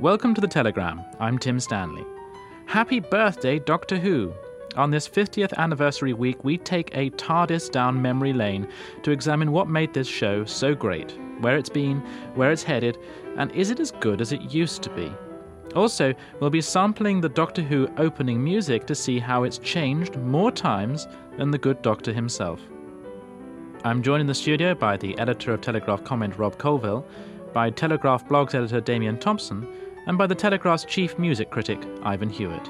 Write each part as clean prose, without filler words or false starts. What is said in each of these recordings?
Welcome to The Telegram. I'm Tim Stanley. Happy birthday, Doctor Who. On this 50th anniversary week, we take a TARDIS down memory lane to examine what made this show so great, where it's been, where it's headed, and is it as good as it used to be? Also, we'll be sampling the Doctor Who opening music to see how it's changed more times than the good Doctor himself. I'm joined in the studio by the editor of Telegraph Comment, Rob Colville, by Telegraph Blogs editor Damien Thompson, and by the Telegraph's chief music critic, Ivan Hewitt.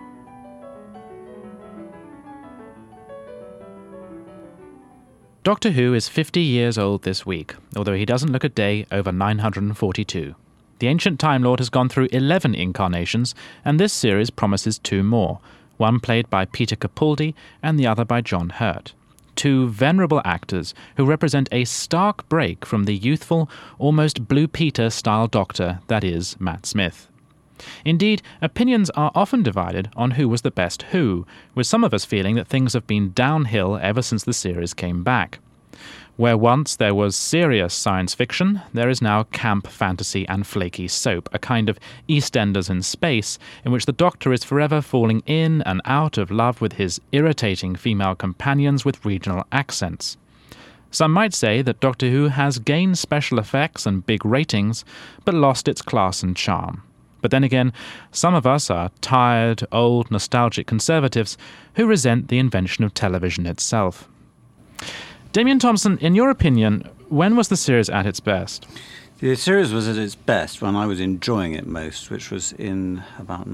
Doctor Who is 50 years old this week, although he doesn't look a day over 942. The ancient Time Lord has gone through 11 incarnations, and this series promises 2 more, one played by Peter Capaldi and the other by John Hurt. 2 venerable actors who represent a stark break from the youthful, almost Blue Peter-style Doctor that is Matt Smith. Indeed, opinions are often divided on who was the best Who, with some of us feeling that things have been downhill ever since the series came back. Where once there was serious science fiction, there is now camp fantasy and flaky soap, a kind of EastEnders in space, in which the Doctor is forever falling in and out of love with his irritating female companions with regional accents. Some might say that Doctor Who has gained special effects and big ratings, but lost its class and charm. But then again, some of us are tired, old, nostalgic conservatives who resent the invention of television itself. Damien Thompson, in your opinion, when was the series at its best? The series was at its best when I was enjoying it most, which was in about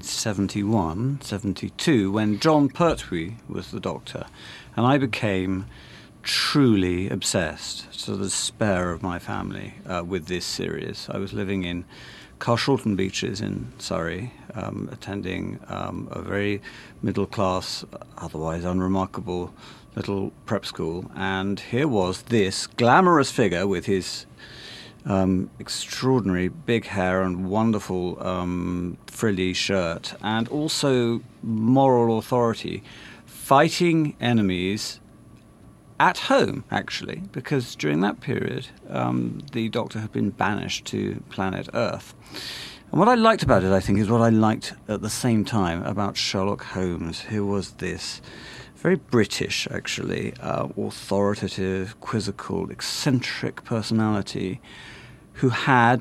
1971, 72, when Jon Pertwee was the Doctor. And I became truly obsessed, to the despair of my family, with this series. I was living in Carshalton Beaches in Surrey, attending a very middle-class, otherwise unremarkable little prep school, and here was this glamorous figure with his extraordinary big hair and wonderful frilly shirt, and also moral authority, fighting enemies at home, actually, because during that period the Doctor had been banished to planet Earth. And what I liked about it, I think, is what I liked at the same time about Sherlock Holmes, who was this very British, actually, authoritative, quizzical, eccentric personality who had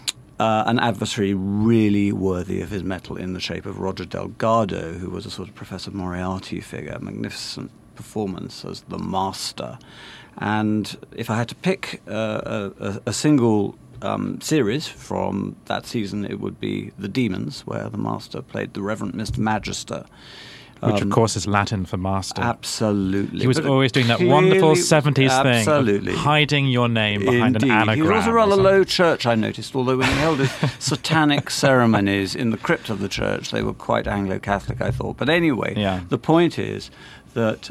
an adversary really worthy of his mettle in the shape of Roger Delgado, who was a sort of Professor Moriarty figure, magnificent performance as the Master. And if I had to pick a single series from that season, it would be The Demons, where the Master played the Reverend Mr. Magister. Which, of course, is Latin for master. Absolutely. He was always doing that wonderful 70s thing of hiding your name behind an anagram. He was also rather low church, I noticed, although when he held his satanic ceremonies in the crypt of the church, they were quite Anglo-Catholic, I thought. But anyway, The point is that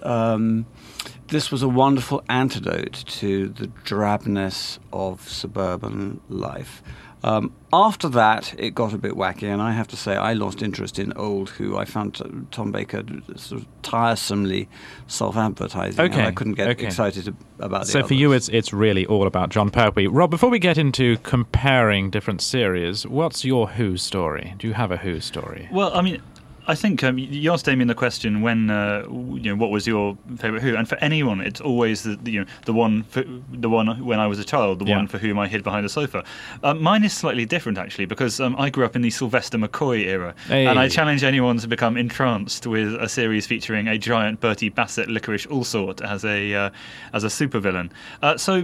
this was a wonderful antidote to the drabness of suburban life. After that, it got a bit wacky, and I have to say I lost interest in old Who. I found Tom Baker sort of tiresomely self-advertising, and I couldn't get excited about it. So for you, it's really all about Jon Pertwee. Rob, before we get into comparing different series, what's your Who story? Do you have a Who story? Well, I mean, I think you asked Damien the question when what was your favourite Who, and for anyone it's always the one when I was a child, the one for whom I hid behind the sofa. Mine is slightly different actually, because I grew up in the Sylvester McCoy era, and I challenge anyone to become entranced with a series featuring a giant Bertie Bassett licorice allsort as a supervillain. So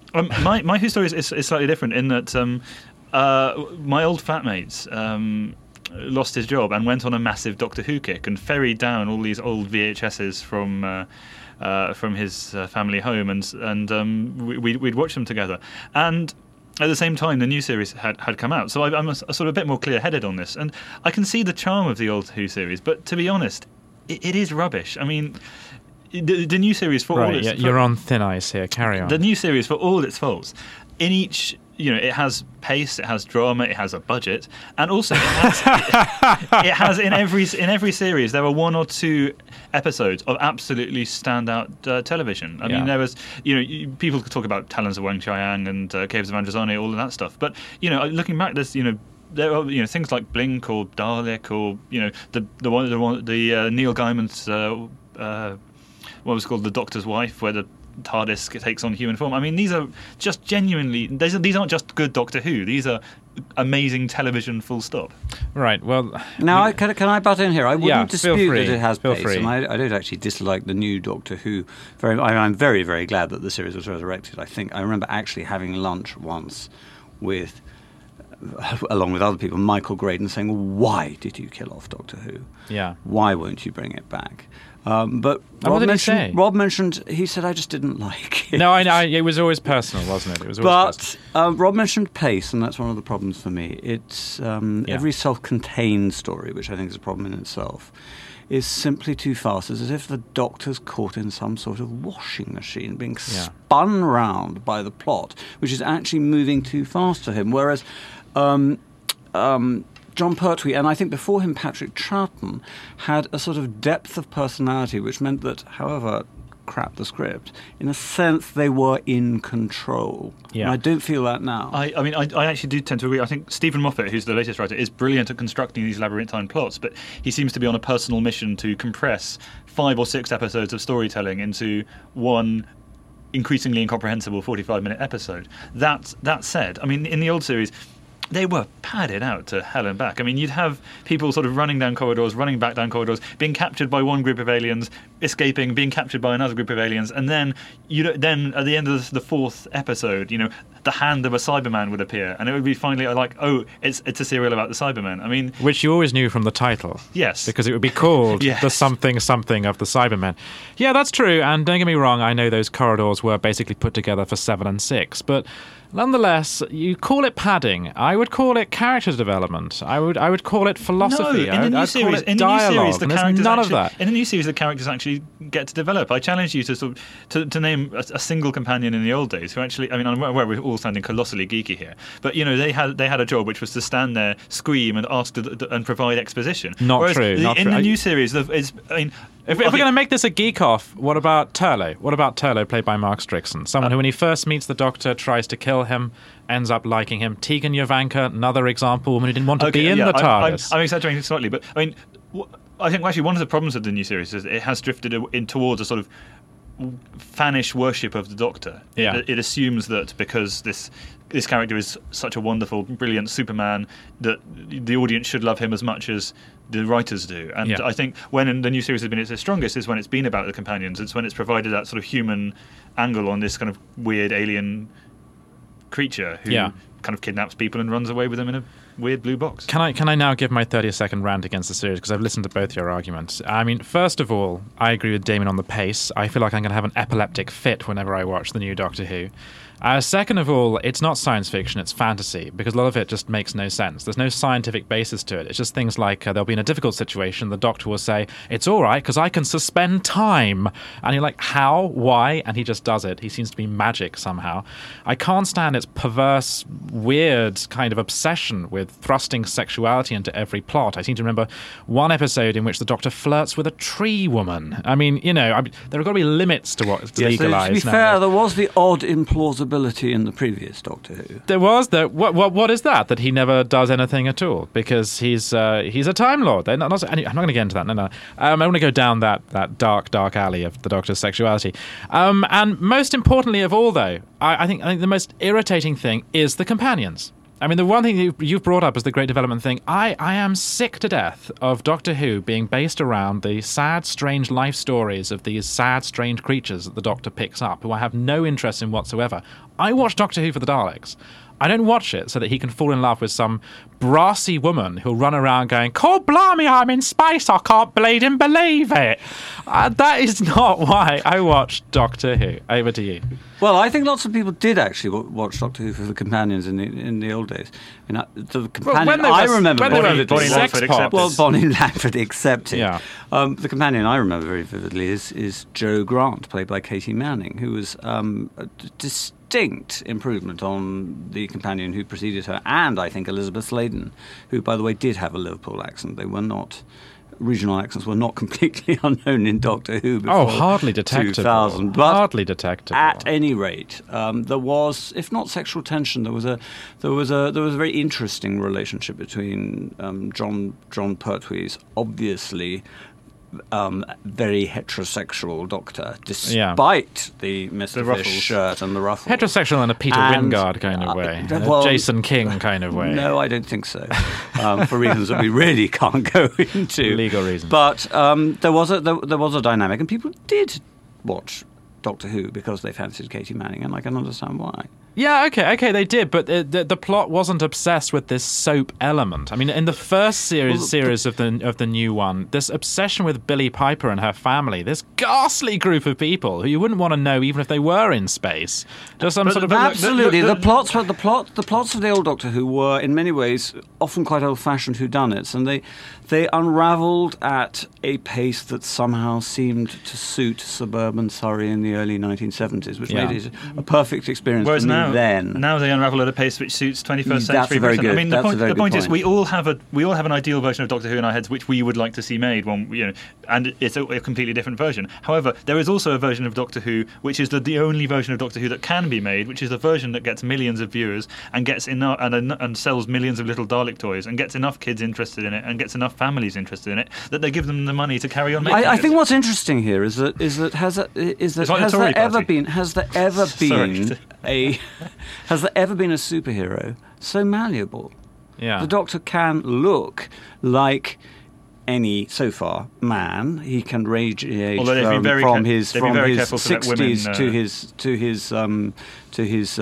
my Who story is slightly different in that my old flatmates lost his job and went on a massive Doctor Who kick and ferried down all these old VHSs from his family home, and we'd watch them together. And at the same time, the new series had come out, so I'm a sort of a bit more clear-headed on this, and I can see the charm of the old Who series, but to be honest, it is rubbish. I mean, the new series, for all its... you're on thin ice here, carry on. The new series, for all its faults, in each... it has pace, it has drama, it has a budget, and also it has in every series there are 1 or 2 episodes of absolutely standout television. I mean, there was people could talk about Talons of Wang Chiang and Caves of Androzani, all of that stuff, but looking back, there's there are things like Blink or Dalek or the Neil Gaiman's what was called The Doctor's Wife, where the TARDIS takes on human form. I mean, these are just genuinely these aren't just good Doctor Who. These are amazing television. Full stop. Right. Well, now can I butt in here? I wouldn't dispute that it has feel pace, free. and I don't actually dislike the new Doctor Who. I'm very, very glad that the series was resurrected. I remember actually having lunch once with, along with other people, Michael Graydon saying, "Why did you kill off Doctor Who? Yeah. Why won't you bring it back?" But what did he say? Rob mentioned, he said, "I just didn't like it." No, I know. It was always personal, wasn't it? It was always personal. Rob mentioned pace, and that's one of the problems for me. It's every self-contained story, which I think is a problem in itself, is simply too fast. It's as if the Doctor's caught in some sort of washing machine, being spun round by the plot, which is actually moving too fast for him. Whereas John Pertwee, and I think before him Patrick Troughton, had a sort of depth of personality, which meant that, however crap the script, in a sense they were in control. Yeah. And I don't feel that now. I actually do tend to agree. I think Stephen Moffat, who's the latest writer, is brilliant at constructing these labyrinthine plots, but he seems to be on a personal mission to compress 5 or 6 episodes of storytelling into one increasingly incomprehensible 45-minute episode. That said, I mean, in the old series, they were padded out to hell and back. I mean, you'd have people sort of running down corridors, running back down corridors, being captured by one group of aliens, escaping, being captured by another group of aliens, and then at the end of the 4th episode, the hand of a Cyberman would appear, and it would be finally like, oh, it's a serial about the Cybermen. I mean, which you always knew from the title. Yes. Because it would be called the something of the Cybermen. Yeah, that's true, and don't get me wrong, I know those corridors were basically put together for 7 and 6, but nonetheless, you call it padding. I would call it character development. I would call it philosophy. No, in the new series, the characters none of that. In the new series, the characters actually get to develop. I challenge you to name a single companion in the old days who actually. I mean, I'm aware we're all sounding colossally geeky here, but they had a job which was to stand there, scream, and ask and provide exposition. Not true. In the new series, if we're going to make this a geek off, what about Turlough? What about Turlough, played by Mark Strickson? Someone who, when he first meets the Doctor, tries to kill him, ends up liking him. Tegan Jovanka, another example, woman who didn't want to be in the TARDIS. I'm exaggerating slightly, but I mean, I think actually one of the problems of the new series is it has drifted in towards a sort of fanish worship of the Doctor. Yeah. It assumes that because this character is such a wonderful, brilliant Superman, that the audience should love him as much as the writers do. And I think when the new series has been at its strongest is when it's been about the companions. It's when it's provided that sort of human angle on this kind of weird alien creature who kind of kidnaps people and runs away with them in a weird blue box. Can I now give my 30-second rant against the series, because I've listened to both your arguments. I mean, first of all, I agree with Damien on the pace. I feel like I'm going to have an epileptic fit whenever I watch the new Doctor Who. Second of all, it's not science fiction, it's fantasy, because a lot of it just makes no sense. There's no scientific basis to it. It's just things like they'll be in a difficult situation, the Doctor will say, "It's all right, because I can suspend time." And you're like, how? Why? And he just does it. He seems to be magic somehow. I can't stand its perverse, weird kind of obsession with thrusting sexuality into every plot. I seem to remember one episode in which the Doctor flirts with a tree woman. I mean, there have got to be limits to what's legalised. To be fair, there was the odd implausibility in the previous Doctor Who. There was that. What is that? That he never does anything at all because he's a Time Lord. I'm not going to get into that. No. I want to go down that dark alley of the Doctor's sexuality. And most importantly of all, though, I think the most irritating thing is the companions. I mean, the one thing you've brought up as the great development thing, I am sick to death of Doctor Who being based around the sad, strange life stories of these sad, strange creatures that the Doctor picks up, who I have no interest in whatsoever. I watch Doctor Who for the Daleks. I don't watch it so that he can fall in love with some brassy woman who'll run around going, "God blimey, I'm in space, I can't bleeding believe it." That is not why I watch Doctor Who. Over to you. Well, I think lots of people did actually watch Doctor Who for the companions in the old days. The companion I remember very vividly. Bonnie Langford accepted. Yeah. The companion I remember very vividly is Jo Grant, played by Katie Manning, who was a distinct improvement on the companion who preceded her, and I think Elizabeth Sladen, who, by the way, did have a Liverpool accent. They were not regional accents were not completely unknown in Doctor Who before hardly detectable. 2000. But hardly detectable. At any rate, there was, if not sexual tension, there was a very interesting relationship between John Pertwee's obviously very heterosexual Doctor, despite the Mr. Fish shirt and the ruffles. Heterosexual in a Peter Wingard kind of way, a Jason King kind of way. No, I don't think so, for reasons that we really can't go into. Legal reasons. But there was a dynamic, and people did watch Doctor Who because they fancied Katie Manning, and I can understand why. Yeah, okay, they did, but the plot wasn't obsessed with this soap element. I mean, in the first series of the new one, this obsession with Billie Piper and her family, this ghastly group of people who you wouldn't want to know even if they were in space. Just some sort of absolutely. The plots of the old Doctor Who were in many ways often quite old-fashioned whodunits, and they unravelled at a pace that somehow seemed to suit suburban Surrey in the early 1970s, which made it a perfect experience for me. Now they unravel at a pace which suits 21st century very Britain. good. I mean, the point is, we all have an ideal version of Doctor Who in our heads, which we would like to see made. And it's a completely different version. However, there is also a version of Doctor Who which is the only version of Doctor Who that can be made, which is the version that gets millions of viewers and gets enough and sells millions of little Dalek toys and gets enough kids interested in it and gets enough families interested in it that they give them the money to carry on making it. I think what's interesting here is that has there ever been a superhero so malleable? Yeah. The Doctor can look like any, so far, man. He can range age from his 60s to his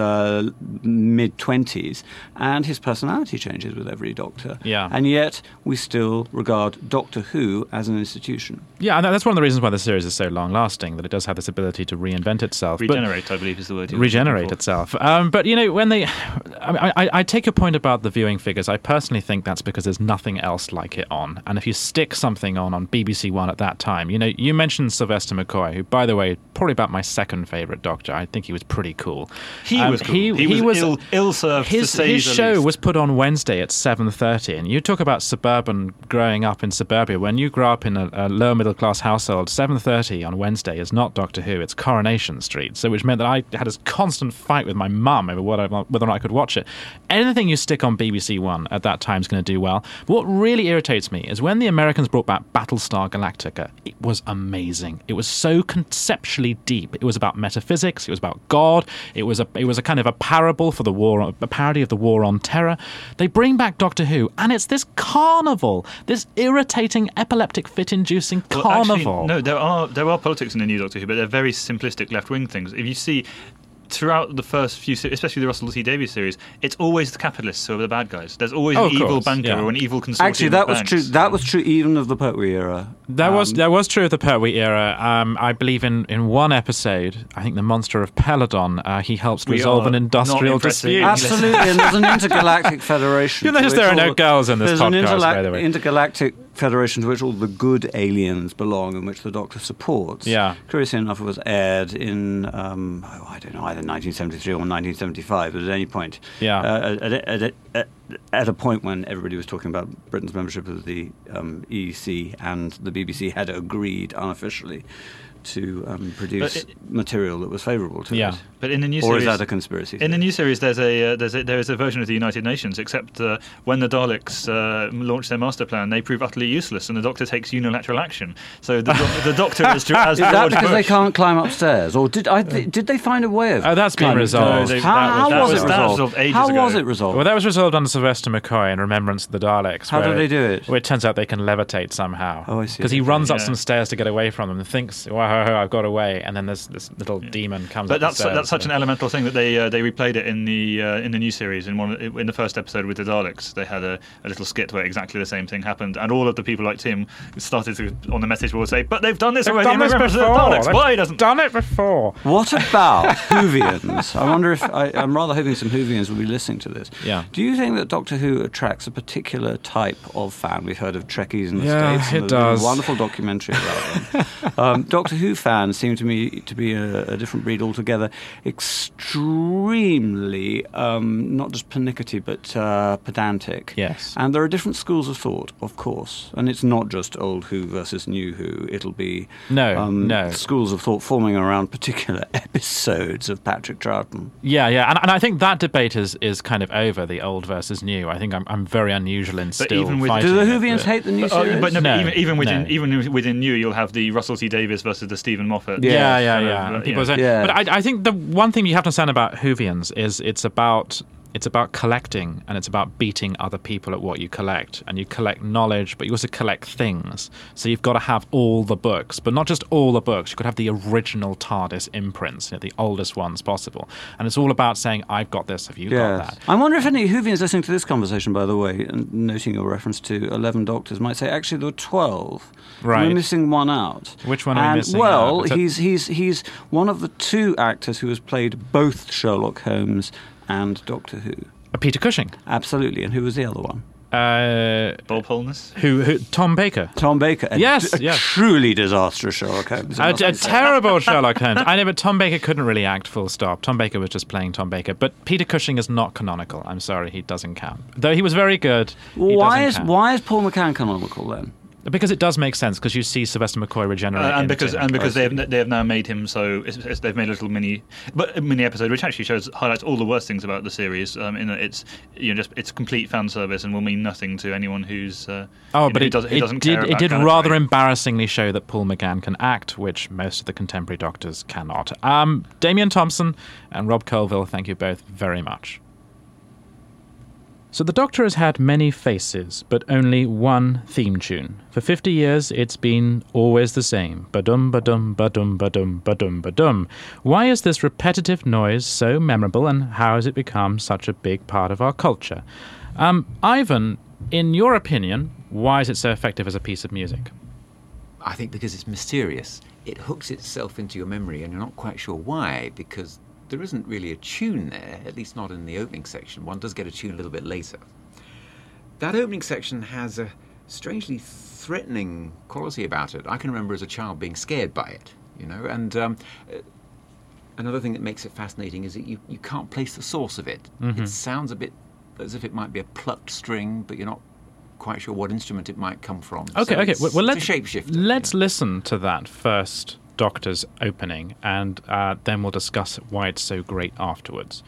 mid-20s, and his personality changes with every Doctor. Yeah. And yet we still regard Doctor Who as an institution. Yeah, and that's one of the reasons why the series is so long-lasting, that it does have this ability to reinvent itself. Regenerate, I believe is the word. Regenerate itself. But, when they... I take your point about the viewing figures. I personally think that's because there's nothing else like it on. And if you stick something on BBC One at that time, you mentioned Sylvester McCoy, who, by the way, probably about my second favourite Doctor. I think he was pretty cool. He was cool. He was ill-served, to say the least. His show was put on Wednesday at 7:30, and you talk about suburban growing up in suburbia. When you grow up in a lower middle-class household, 7:30 on Wednesday is not Doctor Who, it's Coronation Street, so which meant that I had a constant fight with my mum over whether or not I could watch it. Anything you stick on BBC One at that time is going to do well. But what really irritates me is when the Americans brought back Battlestar Galactica, it was amazing. It was so conceptually deep. It was about metaphysics, it was about God, it was a kind of a parable for the war, a parody of the War on Terror. They bring back Doctor Who, and it's this carnival, this irritating, epileptic fit-inducing carnival. Actually, no, there are politics in the new Doctor Who, but they're very simplistic left-wing things. If you see throughout the first few, especially the Russell T Davies series, it's always the capitalists who are the bad guys. There's always an evil banker or an evil consortium. Actually, that was true. That was true even of the Pertwee era. That was true of the Pertwee era. I believe in one episode, I think the Monster of Peladon, he helps resolve an industrial dispute. Absolutely, and there's an intergalactic federation. You notice there are no girls in this podcast, by the way. Intergalactic federation to which all the good aliens belong and which the Doctor supports. Yeah. Curiously enough, it was aired in, I don't know, either 1973 or 1975, but at any point. Yeah. At a point when everybody was talking about Britain's membership of the EEC, and the BBC had agreed unofficially to produce material that was favourable to it. But in the new series, or is that a conspiracy theory? In the new series, there is a version of the United Nations, except when the Daleks launch their master plan, they prove utterly useless, and the Doctor takes unilateral action. So the Doctor is as is that George because Bush. They can't climb upstairs, or did they find a way of? Oh, that's been resolved. How was it resolved? How was it resolved? Well, that was resolved under Sylvester McCoy in Remembrance of the Daleks. How did they do it? Well, it turns out they can levitate somehow. Oh, I see. Because he runs up some stairs to get away from them and thinks, "Wow, I've got away," and then this little demon comes. But up the stairs. That's such an elemental thing that they replayed it in the new series in the first episode with the Daleks. They had a little skit where exactly the same thing happened, and all of the people like Tim started to on the message board say, "But they've done this already." Why doesn't done it before? What about Whovians? I wonder if I'm rather hoping some Whovians will be listening to this. Yeah. Do you think that Doctor Who attracts a particular type of fan? We've heard of Trekkies in the States. States. It does. A wonderful documentary about them. Doctor Who fans seem to me to be a different breed altogether. Extremely, not just pernickety, but pedantic. Yes. And there are different schools of thought, of course. And it's not just old Who versus new Who. It'll be schools of thought forming around particular episodes of Patrick Troughton. Yeah. And I think that debate is kind of over, the old versus new. I think I'm very unusual in still even with, fighting do the it, Whovians hate the new series? But even within new, you'll have the Russell T Davies versus the Stephen Moffat. Yeah. People say, yeah. But I think the one thing you have to understand about Whovians is it's about collecting, and it's about beating other people at what you collect. And you collect knowledge, but you also collect things. So you've got to have all the books, but not just all the books. You could have the original TARDIS imprints, the oldest ones possible. And it's all about saying, I've got this, have you got that? I wonder if any Whovians listening to this conversation, by the way, and noting your reference to 11 Doctors, might say, actually, there were 12. Right. We're missing one out. Which one are we missing? Well, he's one of the two actors who has played both Sherlock Holmes and Doctor Who. Peter Cushing. Absolutely. And who was the other one? Bob Holness? Who? Tom Baker. Tom Baker. Yes. Truly disastrous Sherlock Holmes. A terrible Sherlock Holmes. I know, but Tom Baker couldn't really act, full stop. Tom Baker was just playing Tom Baker. But Peter Cushing is not canonical. I'm sorry, he doesn't count. Though he was very good, why is Paul McCann canonical then? Because it does make sense, because you see Sylvester McCoy regenerate, and because they have now made him so they've made a little mini episode which actually highlights all the worst things about the series. In that it's complete fan service and will mean nothing to anyone who's but it doesn't care. It did rather embarrassingly show that Paul McGann can act, which most of the contemporary Doctors cannot. Damien Thompson and Rob Colville, thank you both very much. So the Doctor has had many faces, but only one theme tune. For 50 years, it's been always the same. Ba-dum, ba-dum, ba-dum, ba-dum, ba-dum, ba-dum. Why is this repetitive noise so memorable, and how has it become such a big part of our culture? Ivan, in your opinion, why is it so effective as a piece of music? I think because it's mysterious. It hooks itself into your memory, and you're not quite sure why, because there isn't really a tune there, at least not in the opening section. One does get a tune a little bit later. That opening section has a strangely threatening quality about it. I can remember as a child being scared by it, and another thing that makes it fascinating is that you can't place the source of it. Mm-hmm. It sounds a bit as if it might be a plucked string, but you're not quite sure what instrument it might come from. Okay. Well, it's a shapeshifter. Let's listen to that first Doctor's opening, and then we'll discuss why it's so great afterwards.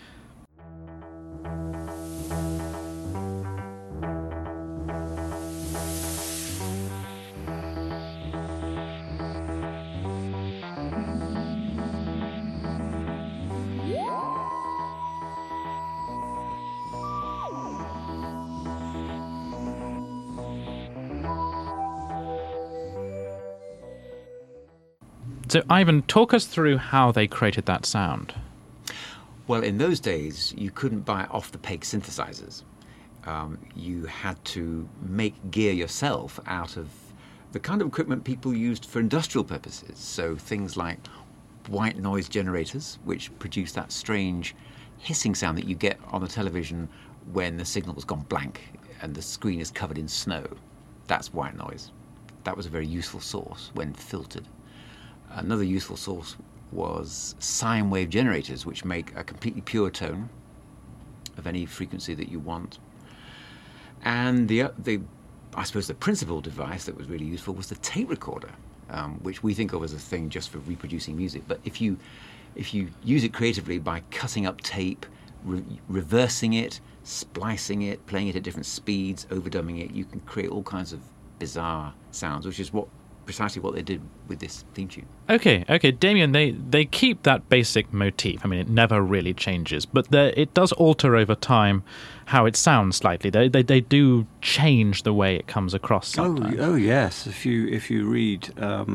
So, Ivan, talk us through how they created that sound. Well, in those days, you couldn't buy off-the-peg synthesizers. You had to make gear yourself out of the kind of equipment people used for industrial purposes. So things like white noise generators, which produce that strange hissing sound that you get on the television when the signal's gone blank and the screen is covered in snow. That's white noise. That was a very useful source when filtered. Another useful source was sine wave generators, which make a completely pure tone of any frequency that you want. And I suppose the principal device that was really useful was the tape recorder, which we think of as a thing just for reproducing music. But if you use it creatively by cutting up tape, reversing it, splicing it, playing it at different speeds, overdubbing it, you can create all kinds of bizarre sounds, which is precisely what they did with this theme tune. Okay, Damien, they keep that basic motif. I mean, it never really changes, but it does alter over time how it sounds slightly. They do change the way it comes across sometimes. Oh yes. If you read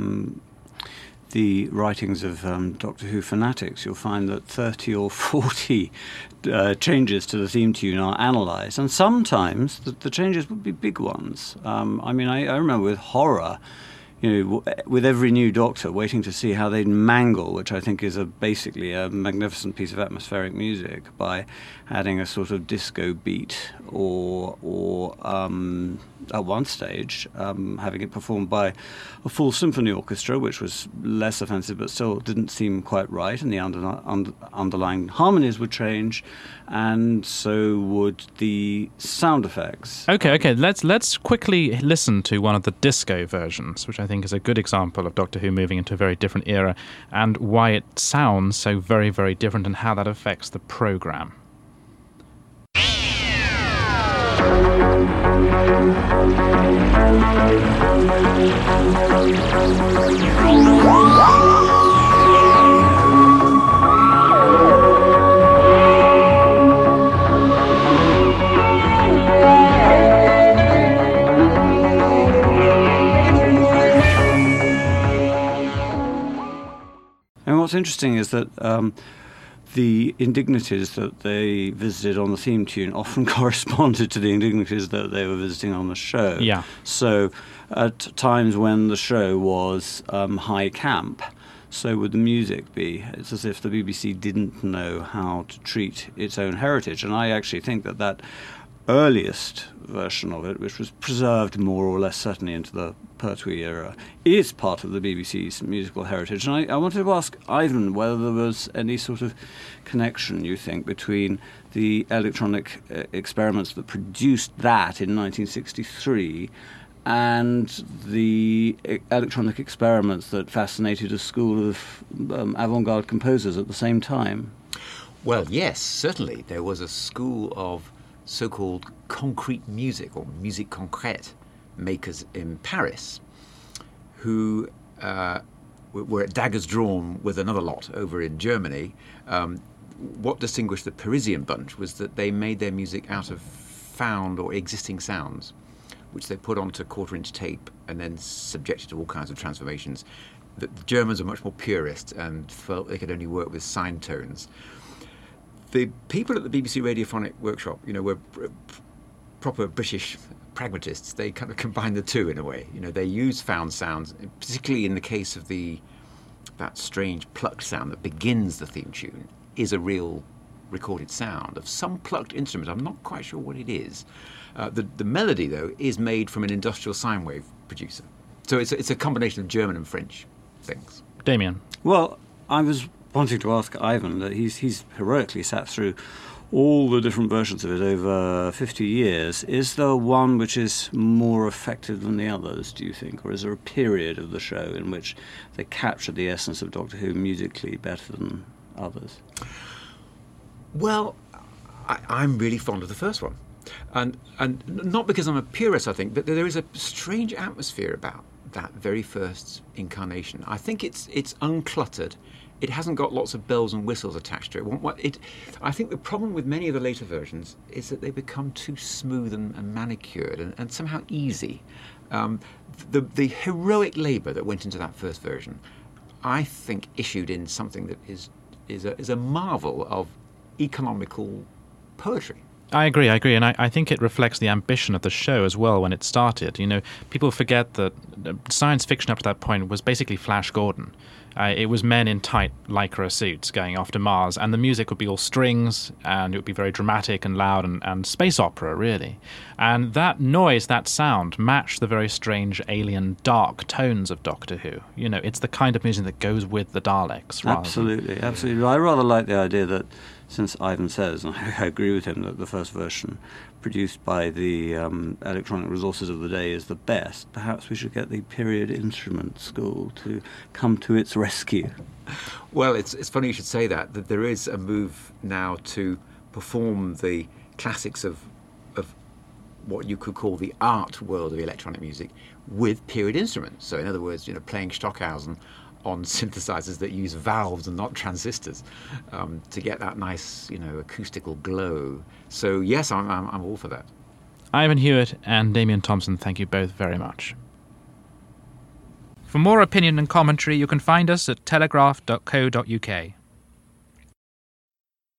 the writings of Doctor Who fanatics, you'll find that 30 or 40 changes to the theme tune are analysed, and sometimes the changes would be big ones. I remember with horror, with every new Doctor, waiting to see how they'd mangle, which I think is basically a magnificent piece of atmospheric music, by adding a sort of disco beat, or at one stage having it performed by a full symphony orchestra, which was less offensive but still didn't seem quite right, and the underlying harmonies would change, and so would the sound effects. Okay. Let's quickly listen to one of the disco versions, which I think is a good example of Doctor Who moving into a very different era, and why it sounds so very, very different, and how that affects the programme. And what's interesting is that the indignities that they visited on the theme tune often corresponded to the indignities that they were visiting on the show. Yeah. So at times when the show was high camp, so would the music be. It's as if the BBC didn't know how to treat its own heritage. And I actually think that earliest version of it, which was preserved more or less certainly into the Pertwee era, is part of the BBC's musical heritage. And I wanted to ask Ivan whether there was any sort of connection, you think, between the electronic experiments that produced that in 1963 and the electronic experiments that fascinated a school of avant-garde composers at the same time. Well, yes, certainly. There was a school of so-called concrete music, or musique concrète, makers in Paris, who were at daggers drawn with another lot over in Germany. What distinguished the Parisian bunch was that they made their music out of found or existing sounds, which they put onto quarter-inch tape and then subjected to all kinds of transformations. The Germans were much more purist and felt they could only work with sine tones. The people at the BBC Radiophonic Workshop, were proper British pragmatists. They kind of combined the two in a way. They used found sounds, particularly in the case of that strange plucked sound that begins the theme tune, is a real recorded sound of some plucked instrument. I'm not quite sure what it is. The melody, though, is made from an industrial sine wave producer. So it's a combination of German and French things. Damien. Well, I was wanting to ask Ivan that he's heroically sat through all the different versions of it over 50 years. Is there one which is more effective than the others, do you think? Or is there a period of the show in which they captured the essence of Doctor Who musically better than others? Well, I'm really fond of the first one. And not because I'm a purist, I think, but there is a strange atmosphere about that very first incarnation. I think it's uncluttered. It hasn't got lots of bells and whistles attached to it. I think the problem with many of the later versions is that they become too smooth and manicured and somehow easy. The heroic labour that went into that first version, I think, issued in something that is a marvel of economical poetry. I agree, and I think it reflects the ambition of the show as well when it started. People forget that science fiction up to that point was basically Flash Gordon. It was men in tight lycra suits going off to Mars, and the music would be all strings, and it would be very dramatic and loud and space opera, really. And that noise, that sound, matched the very strange, alien, dark tones of Doctor Who. It's the kind of music that goes with the Daleks. Absolutely. I rather like the idea that, since Ivan says, and I agree with him, that the first version produced by the electronic resources of the day is the best, perhaps we should get the Period Instrument School to come to its rescue. Well, it's funny you should say that there is a move now to perform the classics of what you could call the art world of electronic music with period instruments. So in other words, playing Stockhausen on synthesizers that use valves and not transistors to get that nice, acoustical glow. So yes, I'm all for that. Ivan Hewitt and Damien Thompson, thank you both very much. For more opinion and commentary, you can find us at telegraph.co.uk.